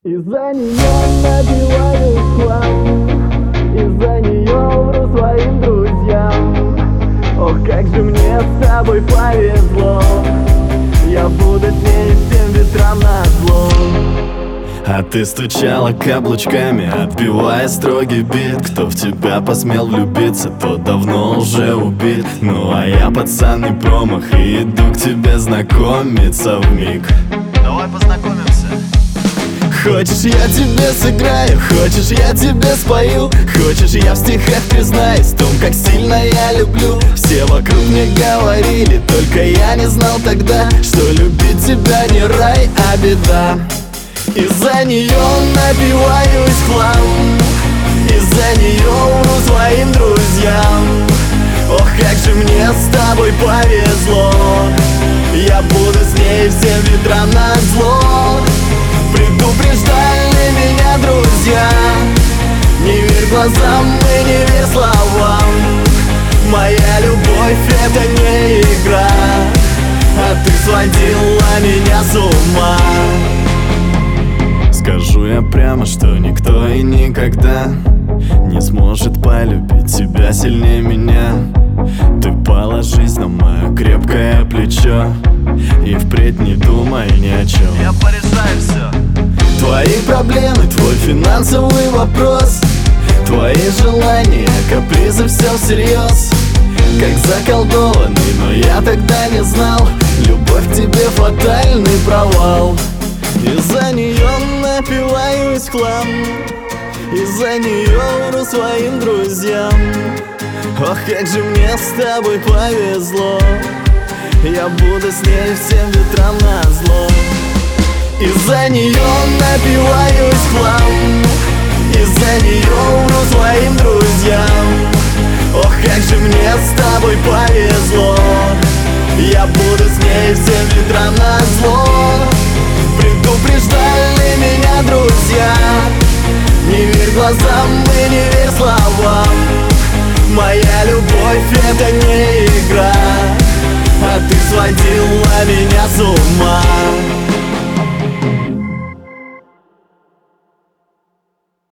Из-за нее напиваю хлам, из-за нее вру своим друзьям. Ох, как же мне с тобой повезло, я буду с ней всем ветрам назло. А ты стучала каблучками, отбивая строгий бит. Кто в тебя посмел влюбиться, тот давно уже убит. Ну а я пацан не промах и иду к тебе знакомиться вмиг. Давай познакомимся. Хочешь, я тебе сыграю, хочешь, я тебе спою, хочешь, я в стихах признаюсь в том, как сильно я люблю. Все вокруг мне говорили, только я не знал тогда, что любить тебя не рай, а беда. Из-за нее напиваюсь в хлам, из-за нее вру своим друзьям. Ох, как же мне с тобой повезло, я буду с ней всем ветрам назло. Предупреждали меня друзья, не верь глазам и не верь словам. Моя любовь — это не игра, а ты сводила меня с ума. Скажу я прямо, что никто и никогда не сможет полюбить тебя сильнее меня. Ты положись на мое крепкое плечо и впредь не думай ни о чем. Я порешаю все. Твои проблемы, твой финансовый вопрос, твои желания, капризы, все всерьез. Как заколдованный, но я тогда не знал, любовь к тебе фатальный провал. Из-за нее напиваюсь в хлам, из-за нее вру своим друзьям. Ох, как же мне с тобой повезло, я буду с ней всем ветрам назло. Из-за нее напиваюсь в хлам, из-за нее вру своим друзьям. Ох, как же мне с тобой повезло, я буду с ней всем ветрам назло. Предупреждали меня друзья, не верь глазам и не верь словам. Моя любовь — это не